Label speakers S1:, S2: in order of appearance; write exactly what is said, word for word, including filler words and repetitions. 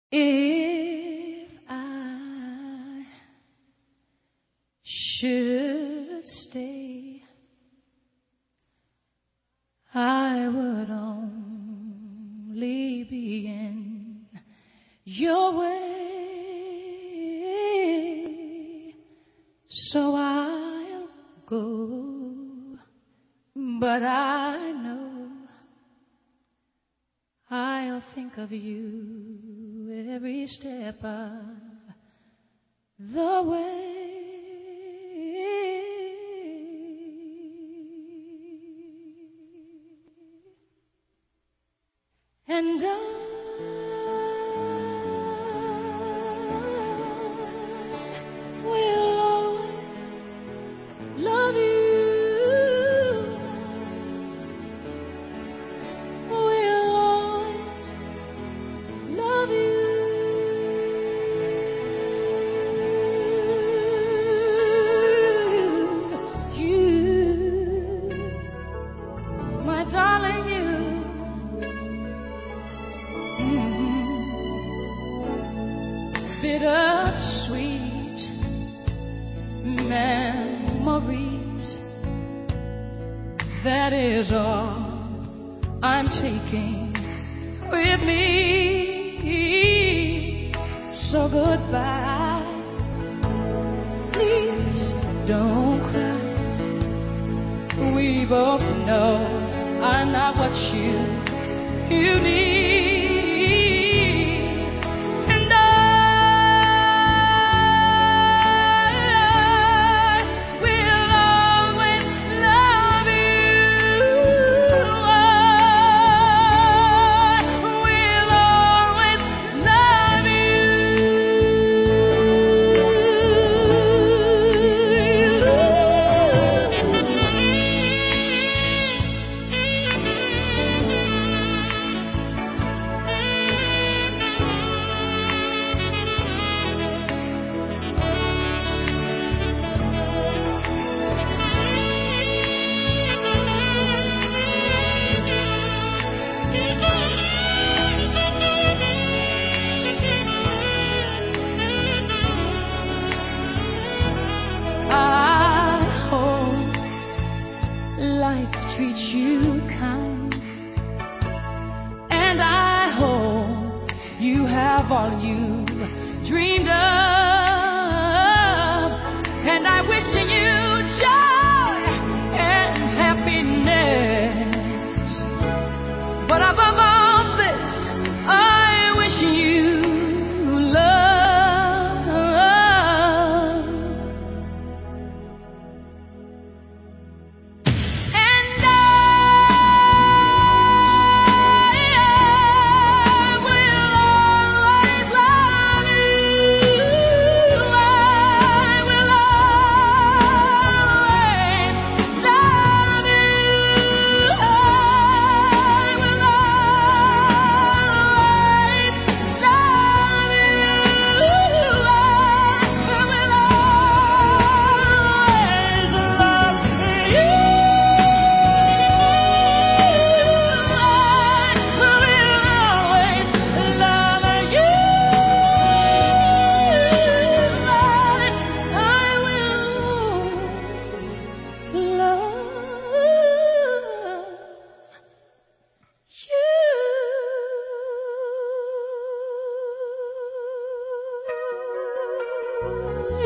S1: If I should stay, I would only be in your way, so I'll go, but I know I'll think of you every step of the way. And I will always love you. Will always love you. You, my darling, you. Bittersweet memories, that is all I'm taking with me. So goodbye, please don't cry. We both know I'm not what you, you need. Treat you kind, and I hope you have all you dreamed of, and I wish you joy and happiness, but above all this, I wish you love. You